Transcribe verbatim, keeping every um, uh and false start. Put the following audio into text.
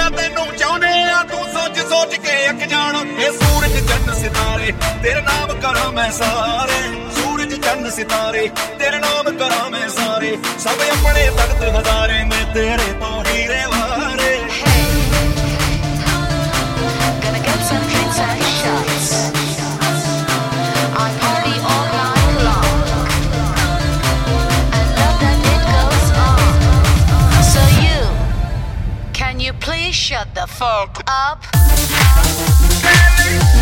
ਜਿੰਨਾ ਤੈਨੂੰ ਚਾਹੁੰਦੇ ਆ ਤੂੰ ਸੋਚ ਸੋਚ ਕੇ ਅੱਕ ਜਾਣਾ ਇਹ ਸੂਰਜ ਚੰਨ ਸਿਤਾਰੇ ਤੇਰੇ ਨਾਮ ਕਰਾਂ ਮੈਂ ਸਾਰੇ ਸੂਰਜ ਚੰਨ ਸਿਤਾਰੇ ਤੇਰੇ ਨਾਮ ਕਰਾਂ ਮੈਂ ਸਾਰੇ ਸਭ ਆਪਣੇ ਤਖਤ ਹਜ਼ਾਰੇ ਮੈਂ ਤੇਰੇ ਤੋਂ ਹੀਰੇ ਵਾਰੇ Gonna get some drinks and shots. I party all night long and love that it goes on. So you, can you please shut the fuck up?